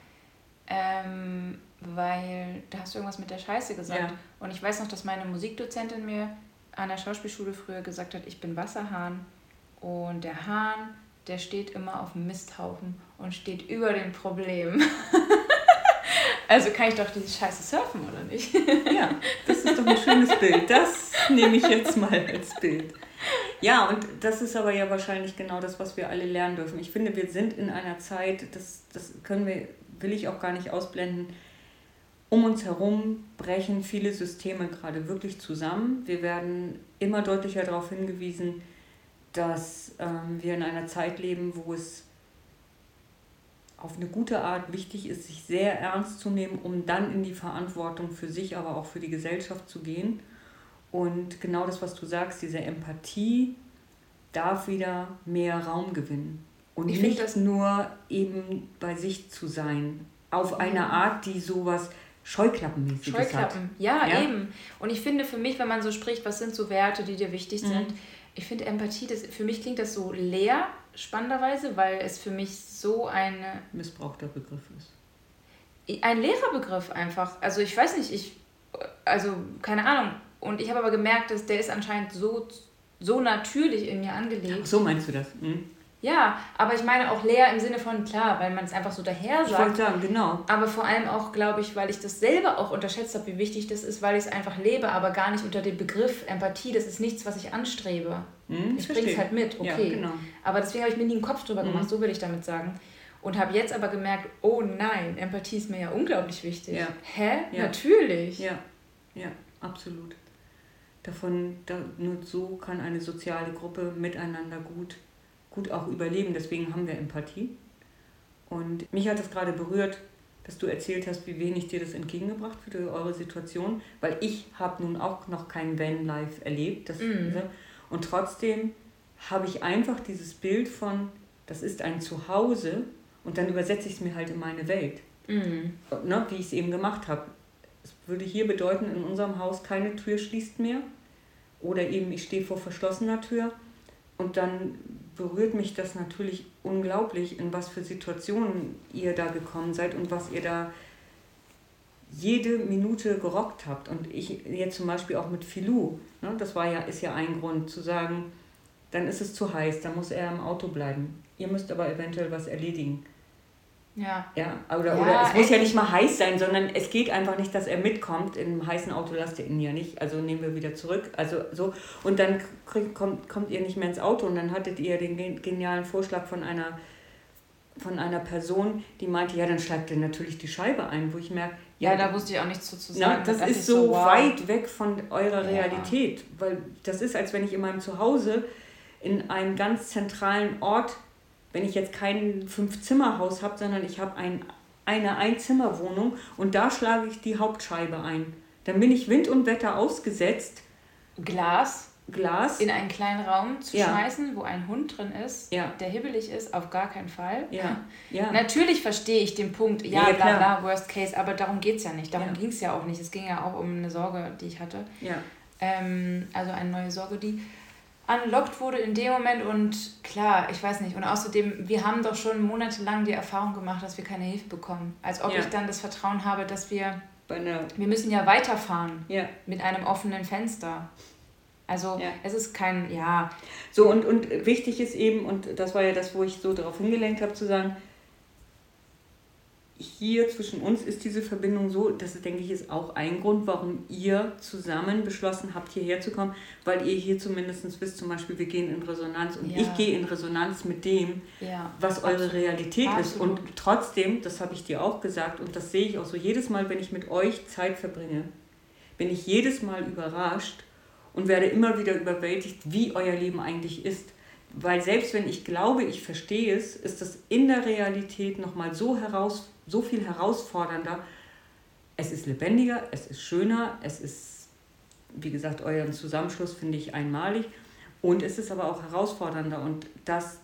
weil da hast du irgendwas mit der Scheiße gesagt. Ja. Und ich weiß noch, dass meine Musikdozentin mir an der Schauspielschule früher gesagt hat, ich bin Wasserhahn und der Hahn, der steht immer auf dem Misthaufen und steht über den Problemen. Also kann ich doch diese Scheiße surfen, oder nicht? Ja, das ist doch ein schönes Bild. Das nehme ich jetzt mal als Bild. Ja, und das ist aber ja wahrscheinlich genau das, was wir alle lernen dürfen. Ich finde, wir sind in einer Zeit, das will ich auch gar nicht ausblenden, um uns herum brechen viele Systeme gerade wirklich zusammen. Wir werden immer deutlicher darauf hingewiesen, dass wir in einer Zeit leben, wo es auf eine gute Art wichtig ist, sich sehr ernst zu nehmen, um dann in die Verantwortung für sich, aber auch für die Gesellschaft zu gehen. Und genau das, was du sagst, diese Empathie darf wieder mehr Raum gewinnen. Und ich nicht nur eben bei sich zu sein, auf eine Art, die sowas Scheuklappenmäßiges hat. Ja, eben. Und ich finde für mich, wenn man so spricht, was sind so Werte, die dir wichtig sind, Ich finde Empathie, für mich klingt das so leer, spannenderweise, weil es für mich so eine... Missbrauchter Begriff ist. Ein leerer Begriff einfach. Also ich weiß nicht, keine Ahnung. Und ich habe aber gemerkt, dass der ist anscheinend so natürlich in mir angelegt. Ach, so meinst du das? Mhm. Ja, aber ich meine auch leer im Sinne von, klar, weil man es einfach so daher sagt. Ich wollte sagen, genau. Aber vor allem auch, glaube ich, weil ich das selber auch unterschätzt habe, wie wichtig das ist, weil ich es einfach lebe, aber gar nicht unter dem Begriff Empathie. Das ist nichts, was ich anstrebe. Ich bringe es halt mit, okay. Ja, genau. Aber deswegen habe ich mir nie einen Kopf drüber gemacht, so will ich damit sagen. Und habe jetzt aber gemerkt, oh nein, Empathie ist mir ja unglaublich wichtig. Ja. Hä? Ja. Natürlich. Ja, absolut. Nur so kann eine soziale Gruppe miteinander gut auch überleben. Deswegen haben wir Empathie. Und mich hat es gerade berührt, dass du erzählt hast, wie wenig dir das entgegengebracht für eure Situation, weil ich habe nun auch noch kein Vanlife erlebt. Und trotzdem habe ich einfach dieses Bild von, das ist ein Zuhause und dann übersetze ich es mir halt in meine Welt. Wie ich es eben gemacht habe. Es würde hier bedeuten, in unserem Haus keine Tür schließt mehr oder eben ich stehe vor verschlossener Tür und dann berührt mich das natürlich unglaublich, in was für Situationen ihr da gekommen seid und was ihr da jede Minute gerockt habt. Und ich jetzt zum Beispiel auch mit Filou, ne, das ist ja ein Grund zu sagen, dann ist es zu heiß, dann muss er im Auto bleiben. Ihr müsst aber eventuell was erledigen. Ja. Oder es muss ja nicht mal heiß sein, sondern es geht einfach nicht, dass er mitkommt. In einem heißen Auto lasst ihr ihn ja nicht, also nehmen wir wieder zurück. Also so. Und dann kommt ihr nicht mehr ins Auto und dann hattet ihr den genialen Vorschlag von einer Person, die meinte, ja, dann schreibt ihr natürlich die Scheibe ein, wo ich merke, ja, da wusste ich auch nichts zu sagen. Das ist so weit weg von eurer Realität, weil das ist, als wenn ich in meinem Zuhause in einem ganz zentralen Ort, wenn ich jetzt kein 5-Zimmer-Haus habe, sondern ich habe eine Einzimmerwohnung und da schlage ich die Hauptscheibe ein. Dann bin ich Wind und Wetter ausgesetzt. Glas in einen kleinen Raum zu schmeißen, wo ein Hund drin ist, der hibbelig ist, auf gar keinen Fall. Ja. Natürlich verstehe ich den Punkt, bla, worst case, aber darum geht es ja nicht. Darum ging es ja auch nicht. Es ging ja auch um eine Sorge, die ich hatte. Ja. Also eine neue Sorge, die unlocked wurde in dem Moment und klar, ich weiß nicht. Und außerdem, wir haben doch schon monatelang die Erfahrung gemacht, dass wir keine Hilfe bekommen. Als ob ich dann das Vertrauen habe, dass wir müssen ja weiterfahren mit einem offenen Fenster. Also es ist kein, So und wichtig ist eben, und das war ja das, wo ich so darauf hingelenkt habe, zu sagen, hier zwischen uns ist diese Verbindung so, das denke ich ist auch ein Grund, warum ihr zusammen beschlossen habt, hierher zu kommen, weil ihr hier zumindest wisst, zum Beispiel, wir gehen in Resonanz und ich gehe in Resonanz mit dem, was eure Realität ist. Und trotzdem, das habe ich dir auch gesagt und das sehe ich auch so, jedes Mal, wenn ich mit euch Zeit verbringe, bin ich jedes Mal überrascht und werde immer wieder überwältigt, wie euer Leben eigentlich ist. Weil selbst wenn ich glaube, ich verstehe es, ist das in der Realität nochmal so viel herausfordernder. Es ist lebendiger, es ist schöner, es ist, wie gesagt, euren Zusammenschluss finde ich einmalig und es ist aber auch herausfordernder und das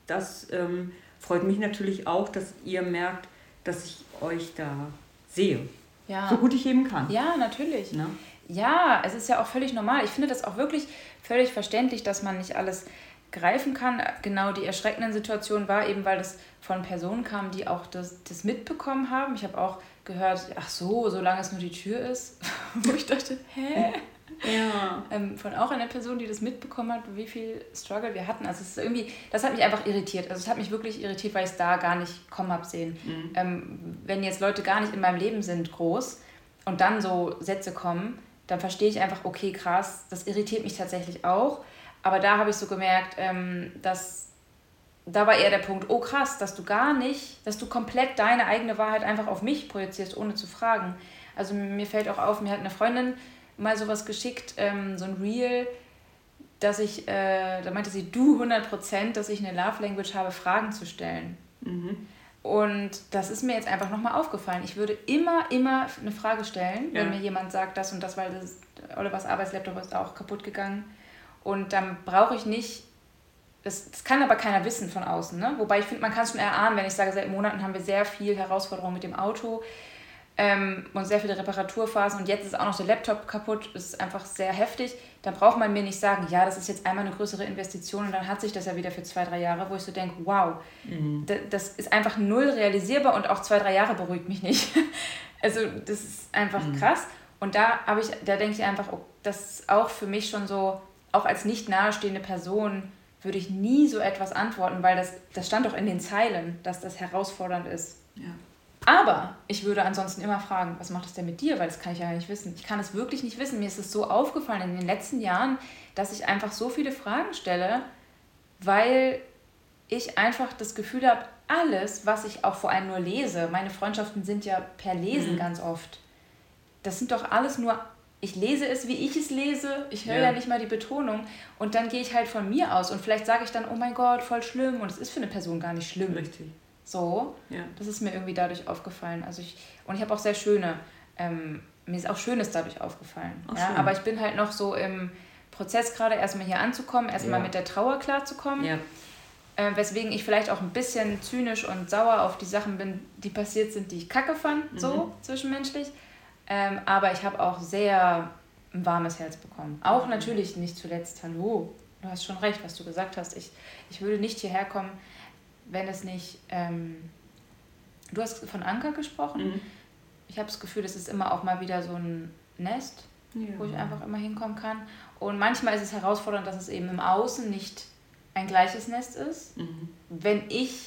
freut mich natürlich auch, dass ihr merkt, dass ich euch da sehe, so gut ich eben kann. Ja, natürlich. Na? Ja, es ist ja auch völlig normal. Ich finde das auch wirklich völlig verständlich, dass man nicht alles greifen kann. Genau die erschreckenden Situation war eben, weil das von Personen kam, die auch das mitbekommen haben. Ich habe auch gehört, ach so, solange es nur die Tür ist. Wo ich dachte, hä? Ja. Von auch einer Person, die das mitbekommen hat, wie viel Struggle wir hatten. Also es ist irgendwie, das hat mich einfach irritiert. Also es hat mich wirklich irritiert, weil ich es da gar nicht kommen habe sehen. Wenn jetzt Leute gar nicht in meinem Leben sind, groß, und dann so Sätze kommen, dann verstehe ich einfach, okay, krass, das irritiert mich tatsächlich auch. Aber da habe ich so gemerkt, da war eher der Punkt, oh krass, dass du komplett deine eigene Wahrheit einfach auf mich projizierst, ohne zu fragen. Also mir fällt auch auf, mir hat eine Freundin mal sowas geschickt, so ein Reel, dass da meinte sie, 100%, dass ich eine Love Language habe, Fragen zu stellen. Und das ist mir jetzt einfach nochmal aufgefallen. Ich würde immer eine Frage stellen, wenn mir jemand sagt, das und das, weil Olivers Arbeitslaptop ist auch kaputt gegangen. Und dann brauche ich nicht, das kann aber keiner wissen von außen, ne? Wobei ich finde, man kann es schon erahnen, wenn ich sage, seit Monaten haben wir sehr viel Herausforderungen mit dem Auto. und sehr viele Reparaturphasen und jetzt ist auch noch der Laptop kaputt, das ist einfach sehr heftig, dann braucht man mir nicht sagen, ja, das ist jetzt einmal eine größere Investition und dann hat sich das ja wieder für 2-3 Jahre, wo ich so denke, wow, das ist einfach null realisierbar und auch 2-3 Jahre beruhigt mich nicht. Also das ist einfach krass und da denke ich einfach, das ist auch für mich schon so, auch als nicht nahestehende Person würde ich nie so etwas antworten, weil das stand doch in den Zeilen, dass das herausfordernd ist. Ja. Aber ich würde ansonsten immer fragen, was macht das denn mit dir? Weil das kann ich ja nicht wissen. Ich kann es wirklich nicht wissen. Mir ist es so aufgefallen in den letzten Jahren, dass ich einfach so viele Fragen stelle, weil ich einfach das Gefühl habe, alles, was ich auch vor allem nur lese, meine Freundschaften sind ja per Lesen ganz oft, das sind doch alles nur, ich lese es, wie ich es lese, ich höre ja nicht mal die Betonung und dann gehe ich halt von mir aus und vielleicht sage ich dann, oh mein Gott, voll schlimm und es ist für eine Person gar nicht schlimm. Richtig. So, das ist mir irgendwie dadurch aufgefallen. Also ich habe auch sehr schöne, mir ist auch Schönes dadurch aufgefallen. Ja? Aber ich bin halt noch so im Prozess gerade, erstmal hier anzukommen, erstmal mit der Trauer klarzukommen. Ja. Weswegen ich vielleicht auch ein bisschen zynisch und sauer auf die Sachen bin, die passiert sind, die ich kacke fand, so zwischenmenschlich. Aber ich habe auch sehr ein warmes Herz bekommen. Auch natürlich nicht zuletzt, hallo, du hast schon recht, was du gesagt hast. Ich würde nicht hierher kommen, wenn es nicht, du hast von Anker gesprochen. Ich habe das Gefühl, das ist immer auch mal wieder so ein Nest, wo ich einfach immer hinkommen kann. Und manchmal ist es herausfordernd, dass es eben im Außen nicht ein gleiches Nest ist. Wenn ich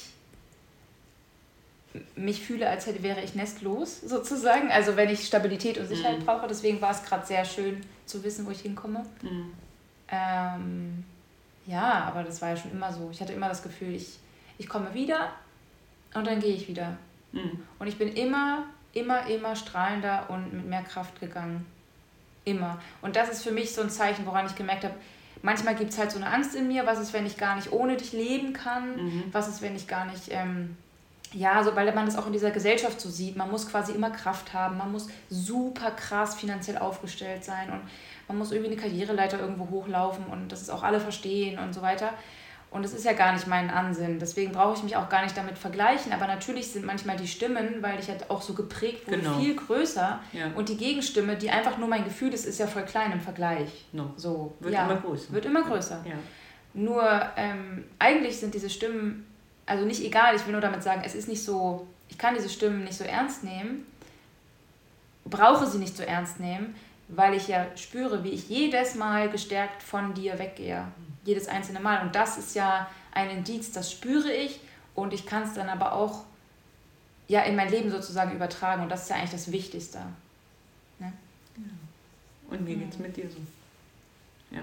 mich fühle, als wäre ich nestlos, sozusagen. Also wenn ich Stabilität und Sicherheit brauche. Deswegen war es gerade sehr schön zu wissen, wo ich hinkomme. Ja, aber das war ja schon immer so. Ich hatte immer das Gefühl, ich komme wieder und dann gehe ich wieder. Und ich bin immer strahlender und mit mehr Kraft gegangen. Immer. Und das ist für mich so ein Zeichen, woran ich gemerkt habe, manchmal gibt es halt so eine Angst in mir, was ist, wenn ich gar nicht ohne dich leben kann, was ist, wenn ich gar nicht, so, weil man das auch in dieser Gesellschaft so sieht, man muss quasi immer Kraft haben, man muss super krass finanziell aufgestellt sein und man muss irgendwie eine Karriereleiter irgendwo hochlaufen und das ist auch alle verstehen und so weiter. Und das ist ja gar nicht mein Ansinn. Deswegen brauche ich mich auch gar nicht damit vergleichen. Aber natürlich sind manchmal die Stimmen, weil ich halt auch so geprägt wurde, viel größer. Ja. Und die Gegenstimme, die einfach nur mein Gefühl ist ja voll klein im Vergleich. No. So, wird immer größer. Wird immer größer. Ja. Nur eigentlich sind diese Stimmen, also nicht egal, ich will nur damit sagen, es ist nicht so, ich kann diese Stimmen nicht so ernst nehmen, brauche sie nicht so ernst nehmen, weil ich ja spüre, wie ich jedes Mal gestärkt von dir weggehe. Jedes einzelne Mal. Und das ist ja ein Indiz, das spüre ich und ich kann es dann aber auch in mein Leben sozusagen übertragen. Und das ist ja eigentlich das Wichtigste. Ne? Ja. Und mir geht's mit dir so. Ja.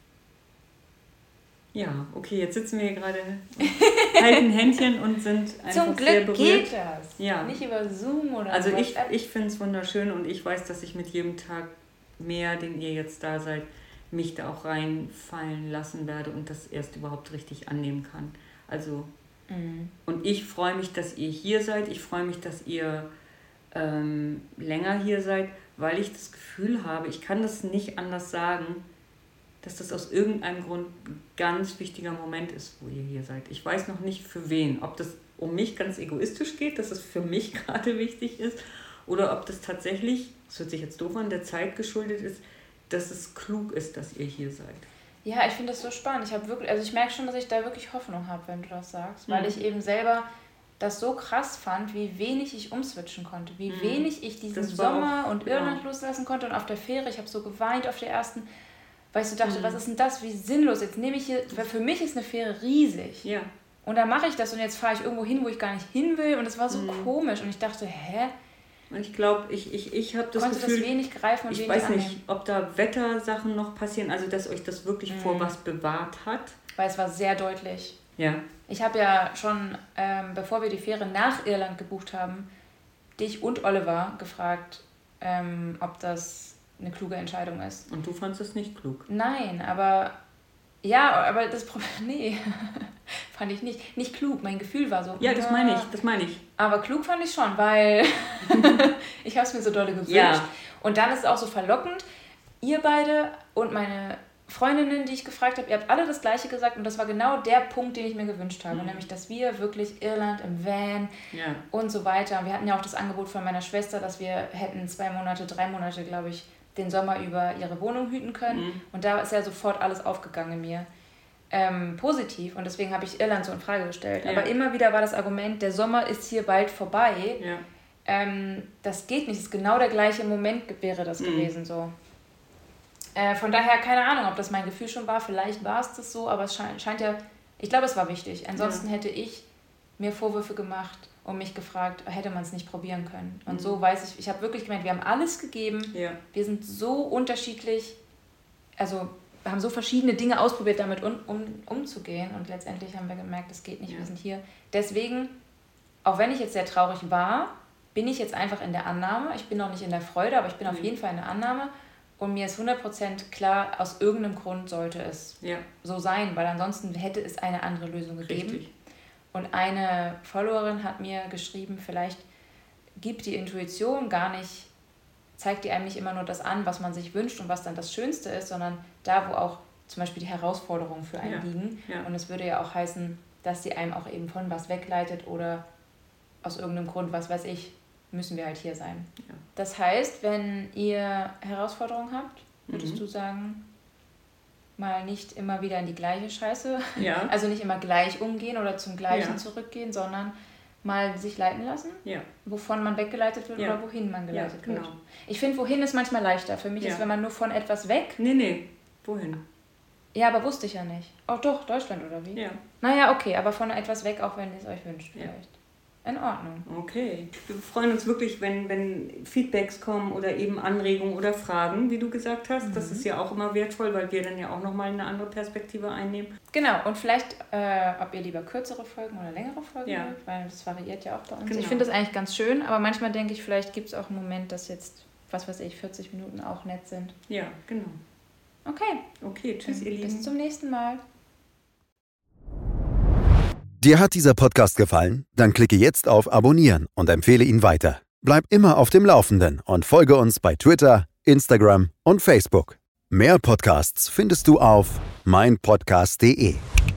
Ja, okay, jetzt sitzen wir hier gerade, halten Händchen und sind einfach Zum Glück sehr berührt. Geht das. Ja. Nicht über Zoom oder also ich finde es wunderschön und ich weiß, dass ich mit jedem Tag mehr, den ihr jetzt da seid, mich da auch reinfallen lassen werde und das erst überhaupt richtig annehmen kann. Also, und ich freue mich, dass ihr hier seid. Ich freue mich, dass ihr länger hier seid, weil ich das Gefühl habe, ich kann das nicht anders sagen, dass das aus irgendeinem Grund ein ganz wichtiger Moment ist, wo ihr hier seid. Ich weiß noch nicht für wen, ob das um mich ganz egoistisch geht, dass es für mich gerade wichtig ist oder ob das tatsächlich, das hört sich jetzt doof an, der Zeit geschuldet ist, dass es klug ist, dass ihr hier seid. Ja, ich finde das so spannend. Ich merke schon, dass ich da wirklich Hoffnung habe, wenn du das sagst, weil ich eben selber das so krass fand, wie wenig ich umswitchen konnte, wie wenig ich diesen Sommer und Irland loslassen konnte und auf der Fähre, ich habe so geweint auf der ersten, weil ich so dachte, was ist denn das, wie sinnlos, jetzt nehme ich hier, weil für mich ist eine Fähre riesig. Ja. Und dann mache ich das und jetzt fahre ich irgendwo hin, wo ich gar nicht hin will und es war so komisch und ich dachte, hä? Und ich glaube, ich habe das Gefühl, das wenig greifen und ich wenig weiß annehmen. nicht, ob da Wettersachen noch passieren, also dass euch das wirklich vor was bewahrt hat. Weil es war sehr deutlich. Ja. Ich habe ja schon, bevor wir die Fähre nach Irland gebucht haben, dich und Oliver gefragt, ob das eine kluge Entscheidung ist. Und du fandest es nicht klug? Nein, aber das Problem, nee, fand ich nicht. Nicht klug, mein Gefühl war so. Ja, das meine ich. Aber klug fand ich schon, weil ich habe es mir so dolle gewünscht. Ja. Und dann ist es auch so verlockend, ihr beide und meine Freundinnen, die ich gefragt habe, ihr habt alle das Gleiche gesagt und das war genau der Punkt, den ich mir gewünscht habe, nämlich, dass wir wirklich Irland im Van und so weiter, wir hatten ja auch das Angebot von meiner Schwester, dass wir hätten 2 Monate, 3 Monate, glaube ich, den Sommer über ihre Wohnung hüten können und da ist ja sofort alles aufgegangen in mir. Positiv und deswegen habe ich Irland so in Frage gestellt. Aber immer wieder war das Argument, der Sommer ist hier bald vorbei. Das geht nicht, das ist genau der gleiche Moment wäre das gewesen so. Von daher keine Ahnung, ob das mein Gefühl schon war, vielleicht war es das so, aber es scheint ja, ich glaube es war wichtig. Ansonsten hätte ich mir Vorwürfe gemacht und mich gefragt, hätte man es nicht probieren können. Und so weiß ich habe wirklich gemerkt, wir haben alles gegeben, wir sind so unterschiedlich, also wir haben so verschiedene Dinge ausprobiert, damit umzugehen und letztendlich haben wir gemerkt, das geht nicht, wir sind hier. Deswegen, auch wenn ich jetzt sehr traurig war, bin ich jetzt einfach in der Annahme, ich bin noch nicht in der Freude, aber ich bin auf jeden Fall in der Annahme und mir ist 100% klar, aus irgendeinem Grund sollte es so sein, weil ansonsten hätte es eine andere Lösung gegeben. Richtig. Und eine Followerin hat mir geschrieben, vielleicht gibt die Intuition gar nicht, zeigt die einem nicht immer nur das an, was man sich wünscht und was dann das Schönste ist, sondern da, wo auch zum Beispiel die Herausforderungen für einen liegen. Und es würde ja auch heißen, dass sie einem auch eben von was wegleitet oder aus irgendeinem Grund, was weiß ich, müssen wir halt hier sein. Ja. Das heißt, wenn ihr Herausforderungen habt, würdest du sagen, mal nicht immer wieder in die gleiche Scheiße, also nicht immer gleich umgehen oder zum Gleichen zurückgehen, sondern mal sich leiten lassen, wovon man weggeleitet wird oder wohin man geleitet wird. Ich finde, wohin ist manchmal leichter. Für mich ist, wenn man nur von etwas weg... Nee, wohin? Ja, aber wusste ich ja nicht. Oh doch, Deutschland oder wie? Ja. Naja, okay, aber von etwas weg, auch wenn ihr es euch wünscht vielleicht. In Ordnung. Okay. Wir freuen uns wirklich, wenn Feedbacks kommen oder eben Anregungen oder Fragen, wie du gesagt hast. Das ist ja auch immer wertvoll, weil wir dann ja auch nochmal eine andere Perspektive einnehmen. Genau. Und vielleicht, ob ihr lieber kürzere Folgen oder längere Folgen wollt, weil das variiert ja auch bei uns. Genau. Ich finde das eigentlich ganz schön, aber manchmal denke ich, vielleicht gibt es auch einen Moment, dass jetzt, 40 Minuten auch nett sind. Ja, genau. Okay, tschüss, ihr Lieben. Bis zum nächsten Mal. Dir hat dieser Podcast gefallen? Dann klicke jetzt auf Abonnieren und empfehle ihn weiter. Bleib immer auf dem Laufenden und folge uns bei Twitter, Instagram und Facebook. Mehr Podcasts findest du auf meinpodcast.de.